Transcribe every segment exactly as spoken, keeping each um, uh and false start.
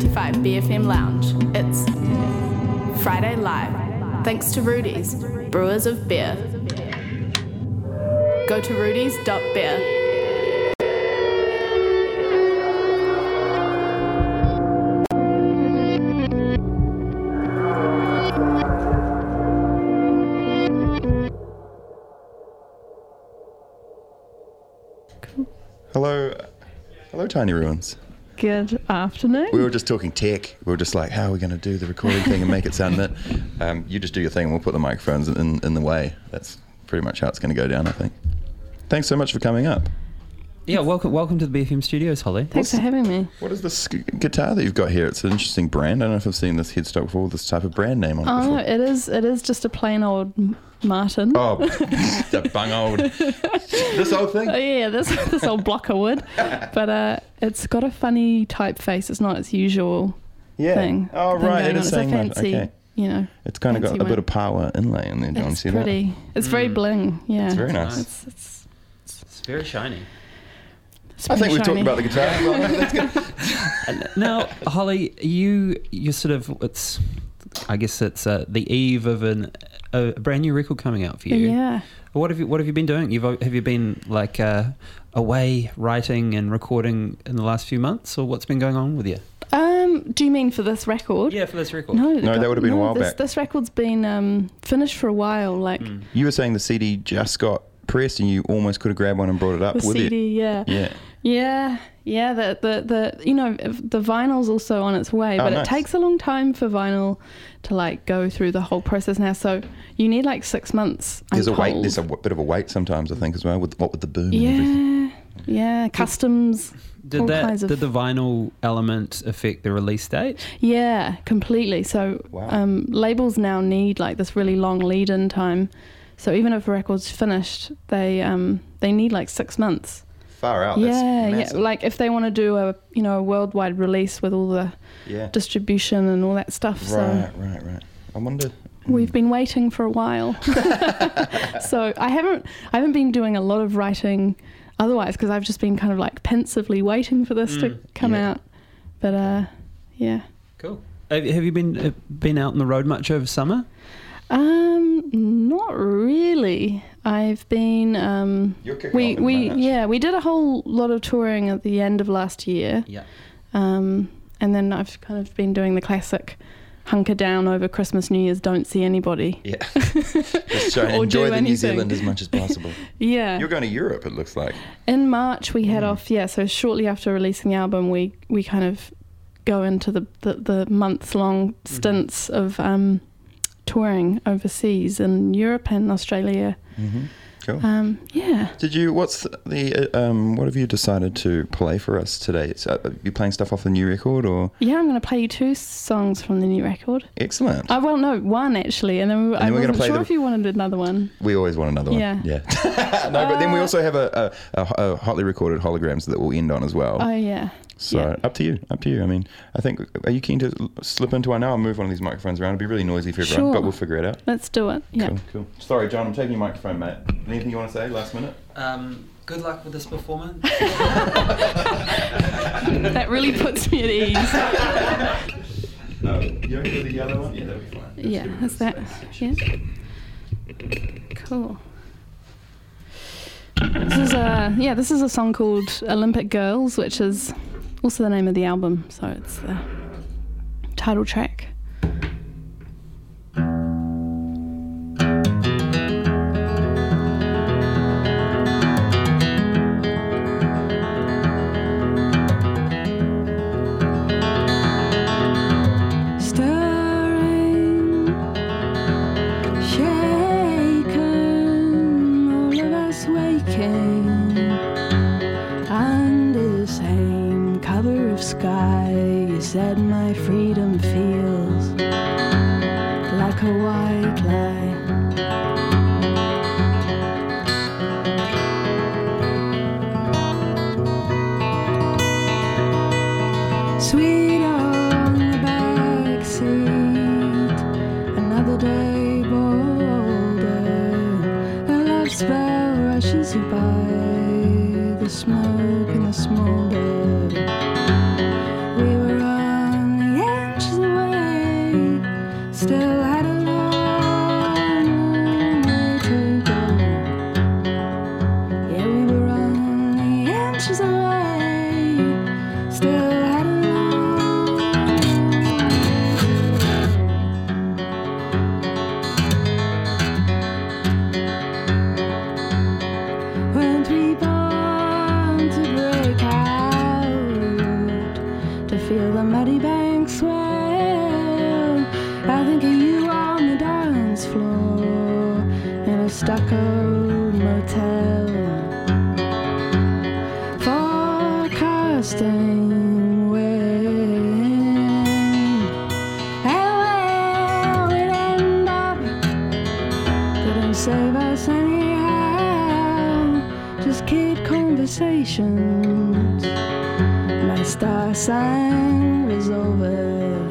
ninety-five B F M Lounge. It's Friday Live. Thanks to Rudy's, brewers of beer. Go to rudies dot beer. Hello, hello, Tiny Ruins. Good afternoon. We were just talking tech. We were just like, how are we going to do the recording thing and make it sound that? Um, you just do your thing and we'll put the microphones in, in the way. That's pretty much how it's going to go down, I think. Thanks so much for coming up. Yeah, welcome welcome to the B F M studios, Holly. Thanks What's, for having me. What is this g- guitar that you've got here? It's an interesting brand. I don't know if I've seen this headstock before, this type of brand name on it oh, before. No, it is, it is just a plain old Martin. Oh, the bung old. This old thing? Oh, yeah, this this old block of wood. But uh, it's got a funny typeface. It's not its usual yeah. thing. Oh, thing right. It is it's saying a fancy, that. Okay. You know, it's kind of got a one. bit of power inlay in there. Do you want to see pretty, that? It's mm. very bling. Yeah. It's very nice. It's, it's, it's very shiny. I think we've shiny. talked about the guitar. That's good. Now, Holly, you you sort of it's I guess it's uh, the eve of an a brand new record coming out for you. Yeah. What have you What have you been doing? You've have you been like uh, away writing and recording in the last few months, or what's been going on with you? Um, do you mean for this record? Yeah, for this record. No, no, that would have been no, a while this, back. This record's been um, finished for a while. Like Mm. You were saying the C D just got pressed, and you almost could have grabbed one and brought it up the with C you. D, yeah, Yeah. yeah, yeah. The the the you know the vinyl's also on its way, Oh, but nice. it takes a long time for vinyl to like go through the whole process now. So you need like six months. There's I'm a wait. told. There's a w- bit of a wait sometimes, I think, as well. With what with the boom. And everything. Yeah, yeah. Customs. Did all that kinds of- did the vinyl element affect the release date? Yeah, completely. So Wow. um, labels now need like this really long lead-in time. So even if a record's finished, they um, they need like six months. Far out. yeah, That's yeah. massive. Like if they want to do a you know a worldwide release with all the Yeah. distribution and all that stuff. So Right, right, right. I wonder. we've been waiting for a while. So I haven't I haven't been doing a lot of writing otherwise because I've just been kind of like pensively waiting for this Mm, to come yeah. out. But uh, yeah. Cool. Have, have you been uh, been out on the road much over summer? Um, not really. I've been um You're kicking we off in we March. yeah, we did a whole lot of touring at the end of last year. Yeah. Um and then I've kind of been doing the classic hunker down over Christmas, New Year's, don't see anybody. Yeah. Just try and Or enjoy do the New anything. Zealand as much as possible. Yeah. You're going to Europe, it looks like. In March we head Mm. off, yeah, so shortly after releasing the album we we kind of go into the the, the months long stints of um touring overseas in Europe and Australia. Mm-hmm. Cool. Um yeah. Did you? What's the? Uh, um. What have you decided to play for us today? It's, uh, are you playing stuff off the new record, or? Yeah, I'm going to play you two songs from the new record. Excellent. I well, no, one actually, and then we, And I then we're gonna wasn't play sure the- if you wanted another one. We always want another one. Yeah. Yeah. No, but then we also have a, a, a, a hotly recorded holograms that we'll end on as well. Oh yeah. So yeah. up to you, up to you. I mean, I think, are you keen to l- slip into? I know I'll move one of these microphones around. It'll be really noisy for everyone, Sure. but we'll figure it out. Let's do it. Yeah. Cool, cool. Sorry, John, I'm taking your microphone, mate. Anything you want to say last minute? Um, good luck with this performance. That really puts me at ease. No, you okay with the yellow one? Yeah, that'll be fine. Let's Yeah, give it is a that space. yeah? Cool. This is a yeah. This is a song called Olympic Girls, which is also the name of the album. So it's the title track. Stirring, shaken, all of us waking under the same cover of sky. You said my freedom feels like a white lie. Sweet on the back seat, another day bolder. A love spell rushes you by, the smoke and the smolder. We were on inches away, still had a Weren't we born to break out, to feel the muddy banks swell? I think of you on the dance floor in a stucco motel, forecasting wind, and where we'd end up didn't save us anyhow, just kid conversations. My star sign was over.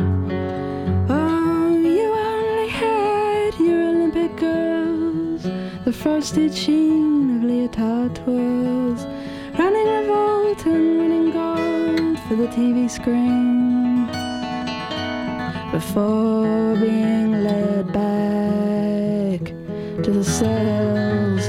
Oh, you only had your Olympic girls, the frosted sheen of leotard twirls, running revolt and winning gold for the T V screen, before being led back to the cells.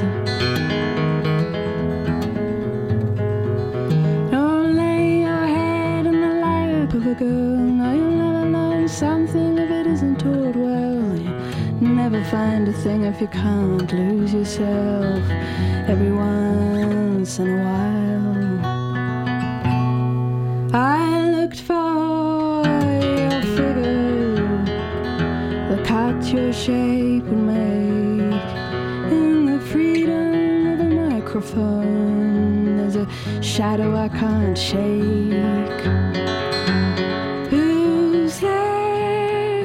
Oh, lay your head in the lap of a girl. No, you'll never learn something if it isn't told well. You never find a thing if you can't lose yourself every once in a while. I looked for your figure, the cut your shape would make, in the freedom of a microphone. There's a shadow I can't shake. Who's there?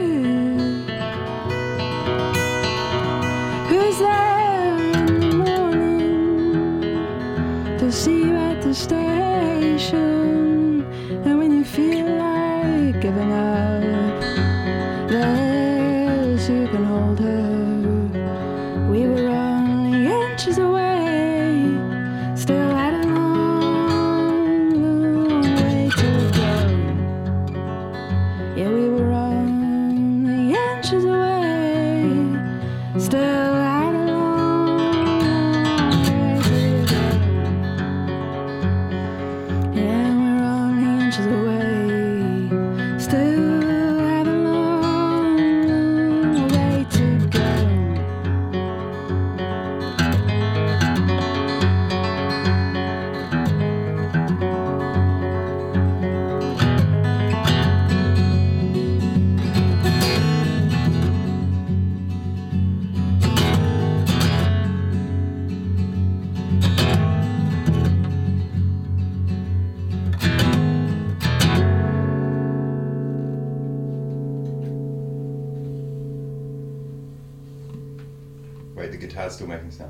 Who's there in the morning to see you at the station? And when you feel like giving up, there's who can hold her. We were only inches away, still had a long, long way to go. Yeah, we were only inches away, still had a long, long way to go. Yeah, we're only inches away, still have a long, long way to go. Wait, the guitar's still making sound.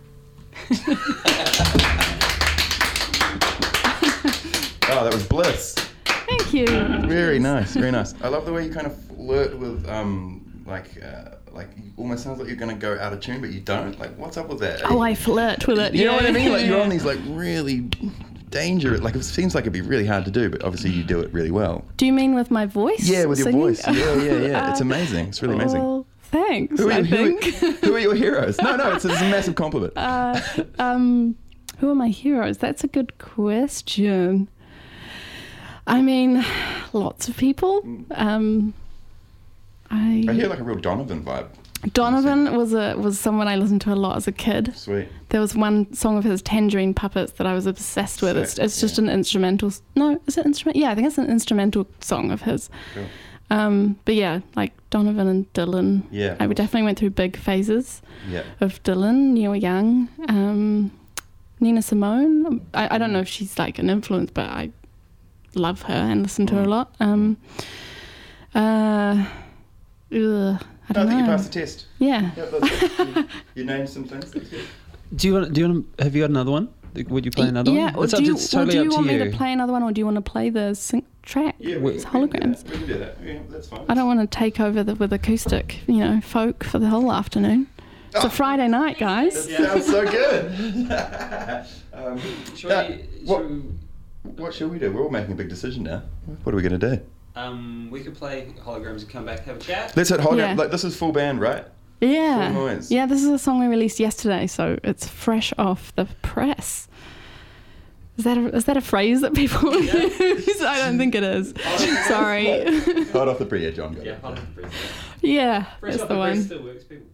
Oh, that was bliss. Thank you. Very nice, very nice. I love the way you kind of flirt with, um, like, uh, like, it almost sounds like you're going to go out of tune, but you don't. Like, what's up with that? Oh, I flirt with it. You know yeah. what I mean? Like, you're on these, like, really dangerous, like, it seems like it'd be really hard to do, but obviously you do it really well. Do you mean with my voice? Yeah, with your singing? voice. Yeah, yeah, yeah. It's Uh, amazing. It's really amazing. Well, thanks, Who are, I you- who, think. are, who are your heroes? No, no, it's, it's a massive compliment. uh, um, who are my heroes? That's a good question. I mean, lots of people. Um, I, I hear like a real Donovan vibe. Donovan was a was someone I listened to a lot as a kid. Sweet. There was one song of his, Tangerine Puppets, that I was obsessed with. It's, Sick, it's just yeah. an instrumental. s- No, is it instrument? Yeah, I think it's an instrumental song of his. Cool. Um, but yeah, like Donovan and Dylan. Yeah. I definitely went through big phases Yeah. of Dylan, Neil Young, um, Nina Simone. I, I don't know if she's like an influence, but I love her and listen to her a lot. Um, uh, ugh, I I don't think you know. passed the test. Yeah. Yeah, that's good. You, you named some things. That's good. Do you want? Do you want? Have you got another one? Would you play another yeah, one? or It's do up- you, it's or totally do you up want to me you. to play another one, or do you want to play the sync track? Yeah, with we, we, holograms. We can do that. We can do that. Yeah, that's fine. I don't want to take over the, with acoustic, you know, folk for the whole afternoon. It's Oh. a Friday night, guys. That sounds so good. um, Should uh, we- what, should what should we do? We're all making a big decision now. What are we going to do? Um, we could play holograms and come back and have a chat. Let's hit hologram. Yeah. Like, this is full band, right? Yeah. Full noise. Yeah, this is a song we released yesterday, so it's fresh off the press. Is that a, is that a phrase that people use? I don't think it is. Sorry. Hot off the brie, John. Yeah, hot off the brie. Yeah, that's the one. Still works, people.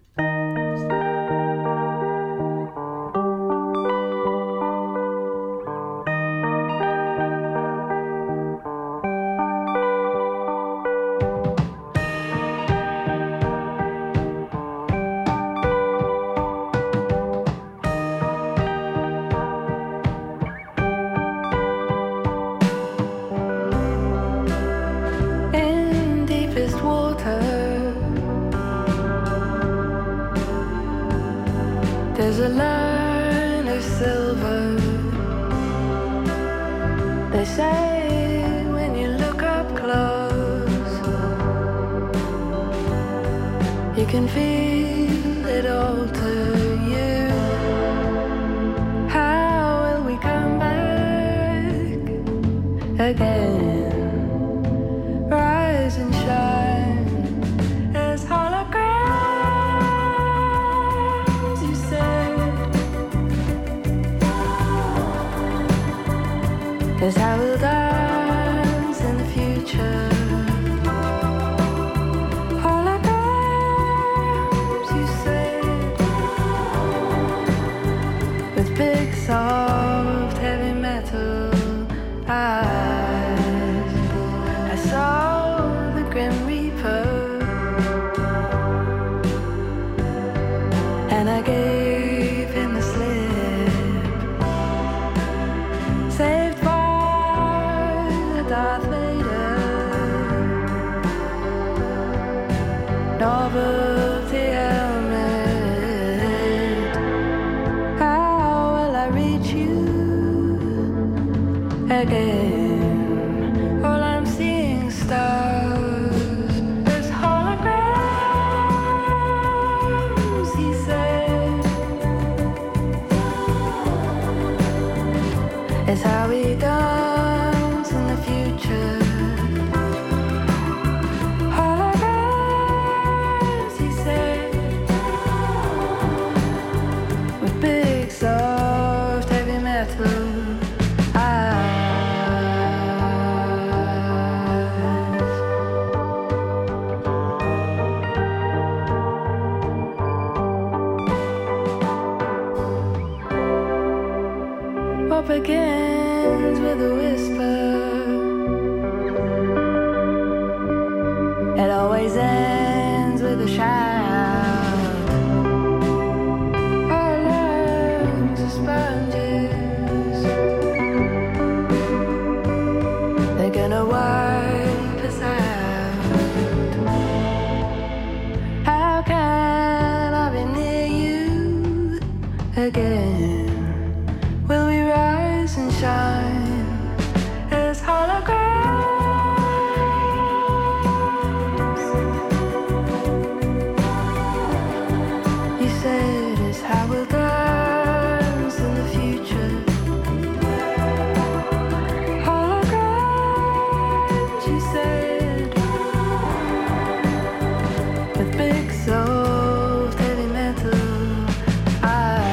In deepest water, there's a line of silver. They say when you look up close, you can feel it alter you. How will we come back again? Rise and shine as holograms, you said. Is how we'll dance in the future. Holograms, you said. With big, soft, heavy metal eyes. I saw the Grim Reaper, and I gave him the slip, saved by the Darth Vader, novelty helmet. How will I reach you again? All I'm seeing stars as holograms, he said. It's how we dance in the future. Holograms, he said. With big, soft, heavy metal eyes. What begins with a whisper, it always ends with a shout. Our lungs are sponges, they're gonna wipe us out. How can I be near you again? Will we rise and shine as holograms? You said it's how we'll dance in the future. Holograms, you said, with big soft heavy metal eyes.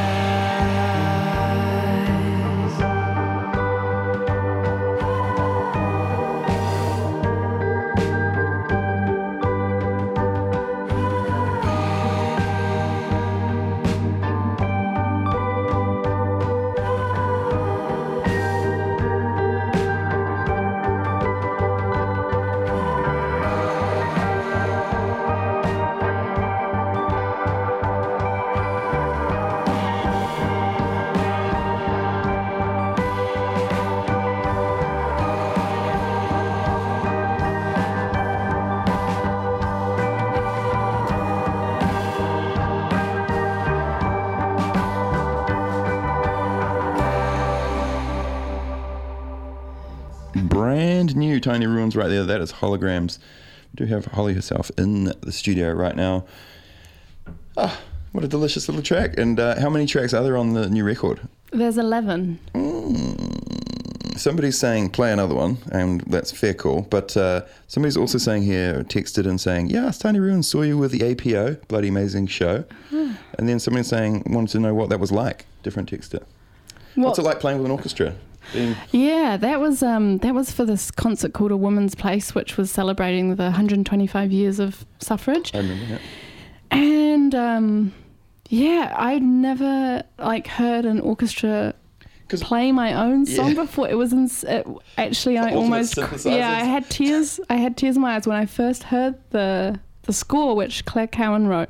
Brand new Tiny Ruins right there. That is Holograms. We do have Holly herself in the studio right now. Ah, what a delicious little track. And uh, how many tracks are there on the new record? There's eleven. Mm. Somebody's saying play another one, and that's fair call. But uh, somebody's also saying here, texted and saying, yes, Tiny Ruins saw you with the A P O, bloody amazing show. Mm. And then somebody's saying, wanted to know what that was like. Different texter. What? What's it like playing with an orchestra? Being, Yeah, that was um, that was for this concert called A Woman's Place, which was celebrating the one hundred twenty-five years of suffrage. I remember that. And um, yeah, I'd never like heard an orchestra 'Cause- play my own song Yeah. before. It was in, it, actually I ultimate almost synthesizers. yeah I had tears I had tears in my eyes when I first heard the the score, which Claire Cowan wrote.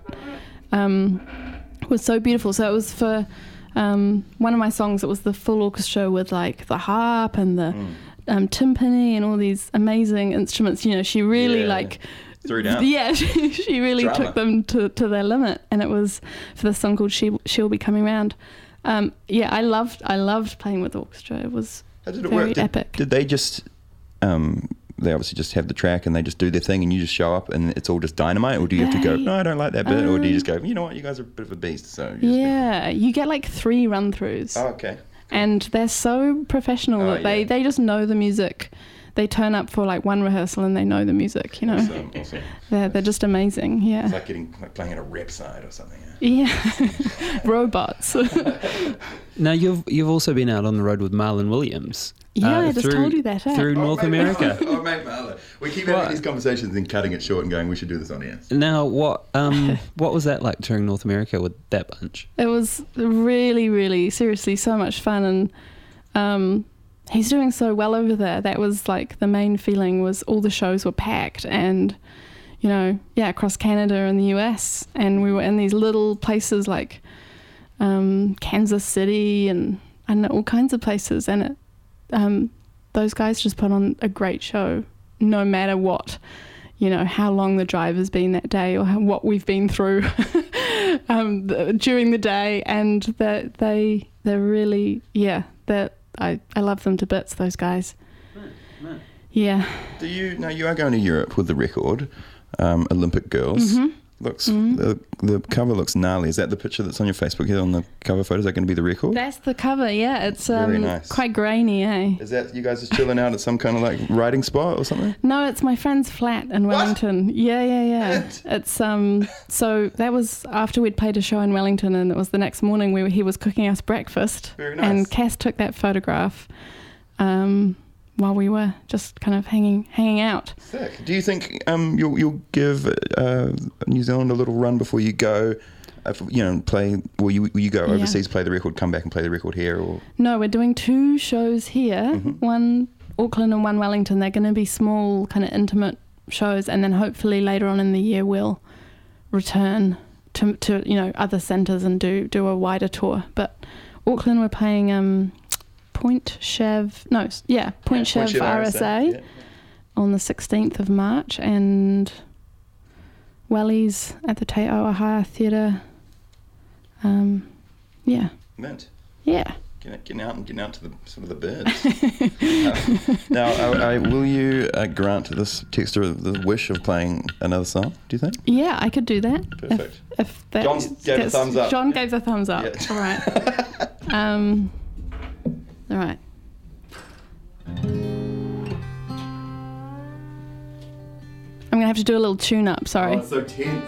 Um, it was so beautiful. So it was for um, one of my songs. It was the full orchestra with like the harp and the Mm. um, timpani and all these amazing instruments. You know, she really Yeah. like. Threw down. Yeah, she, she really Drama. took them to, to their limit, and it was for this song called "She She'll Be Coming Round." Um, yeah, I loved I loved playing with the orchestra. It was How did it very work? Did, epic. did they just, um, they obviously just have the track and they just do their thing and you just show up and it's all just dynamite? Or do you have to go, They- no, I don't like that bit? Or do you just go, um, you know what, you guys are a bit of a beast, so you just go, Yeah, you get like three run throughs, oh, okay. and they're so professional Oh, that they, yeah. they just know the music. They turn up for like one rehearsal and they know the music. You know, Awesome, awesome. they're they're just amazing. Yeah, It's like getting like playing at a rep side or something. Yeah. yeah, robots. Now you've you've also been out on the road with Marlon Williams. Yeah, uh, I just told you that, eh? through North mate, America. Oh, mate, Marla. We keep What? having these conversations and cutting it short and going, we should do this on air. Now, what um what was that like touring North America with that bunch? It was really, really, seriously, so much fun, and um, he's doing so well over there. That was like the main feeling, was all the shows were packed, and you know, yeah, across Canada and the U S, and we were in these little places like um, Kansas City and I don't know, all kinds of places, and it, um, those guys just put on a great show, no matter what. You know, how long the drive has been that day or how, what we've been through um, the, during the day. And that they, they're really, yeah, that I, I love them to bits, those guys. Yeah. Do you, now you are going to Europe with the record, um, Olympic Girls. Mhm. Looks, Mhm. the, the cover looks gnarly. Is that the picture that's on your Facebook here on the cover photo? Is that going to be the record? That's the cover, yeah. It's um, Very nice. quite grainy, eh? Is that you guys just chilling out at some kind of like writing spot or something? No, it's my friend's flat in Wellington. Yeah, yeah, yeah. What? It's um. So that was after we'd played a show in Wellington, and it was the next morning where he was cooking us breakfast. Very nice. And Cass took that photograph, um, while we were just kind of hanging hanging out. Sick. Do you think um you'll you'll give uh, New Zealand a little run before you go? Uh, f- you know, play. Will you will you go Yeah. overseas, play the record, come back and play the record here, or No, we're doing two shows here. Mhm. One Auckland and one Wellington. They're going to be small, kind of intimate shows, and then hopefully later on in the year we'll return to to you know other centres and do do a wider tour. But Auckland, we're playing um, Point Chev. No, s- yeah, Point Yeah, Chev R S A Yeah. on the sixteenth of March, and Wellies at the Te Auaha Theatre. Um, yeah, Mint. yeah. Getting, getting out and getting out to the sort of the birds. uh, now, I, I, will you uh, grant this texter the wish of playing another song? Do you think? Yeah, I could do that. Perfect. If, if that John gave a gets- thumbs up. John gave a thumbs up. Yeah. All right. Um, all right. I'm gonna have to do a little tune up. Sorry. Oh, so tense.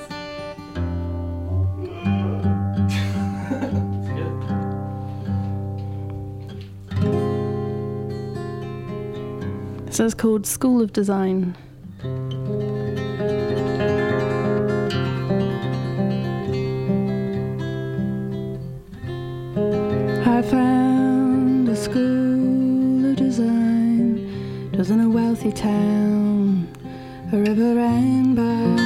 This is called School of Design. I found a school of design. It was in a wealthy town. A river ran by.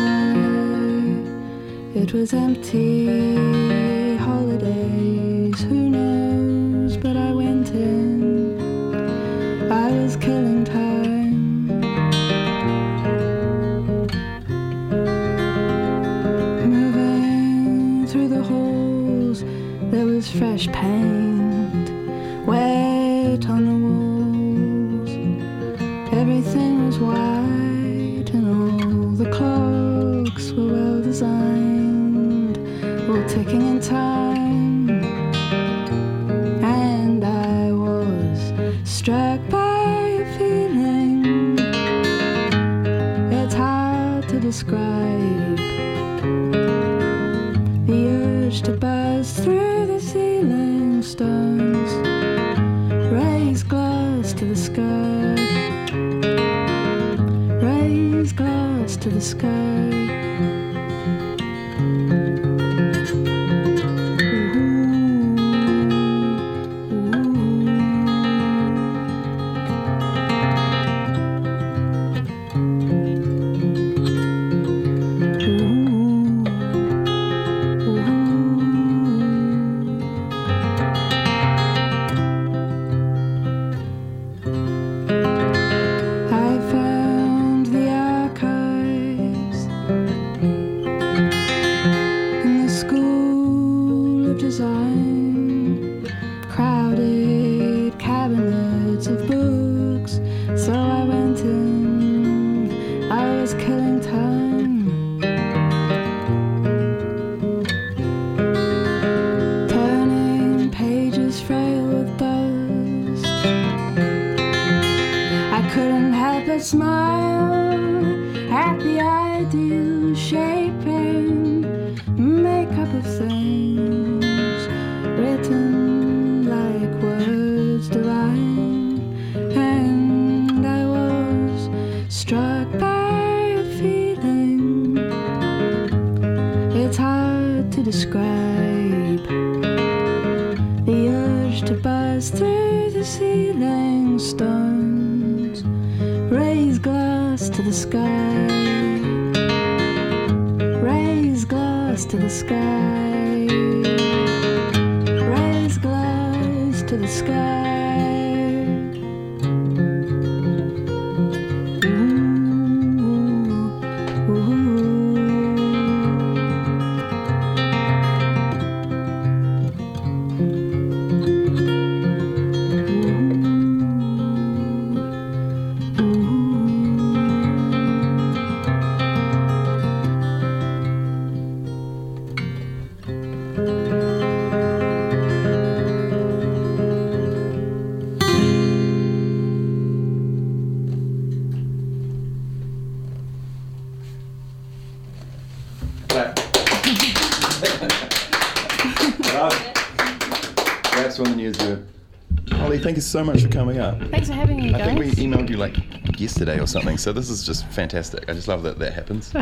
It was empty. Holidays, who knows? But I went in. I was killing time. Moving through the halls, there was fresh paint, wet on the walls. Everything was white and all the clocks were well designed, all ticking in time. And I was struck by a feeling it's hard to describe. The urge to buzz through the ceiling stones, raise glass. skirt. Raise glass to the sky. That's when the news were. Holly, thank you so much for coming up. Thanks for having me, guys. I think we emailed you like yesterday or something, so this is just fantastic. I just love that that happens.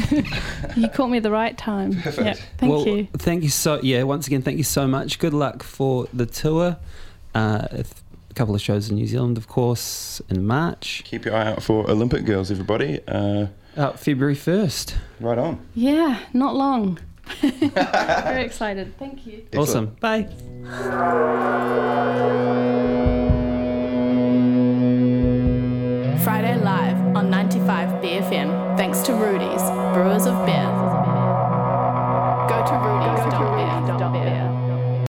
You caught me at the right time. Perfect. Yep, thank well, you. Thank you so, yeah, once again, thank you so much. Good luck for the tour. Uh, a couple of shows in New Zealand, of course, in March. Keep your eye out for Olympic Girls, everybody. Uh, Out February first. right on. Yeah, not long. Very excited. Thank you. Awesome. Bye. Friday Live on ninety-five B F M, thanks to Rudy's, Brewers of Beer. Go to rudies dot beer.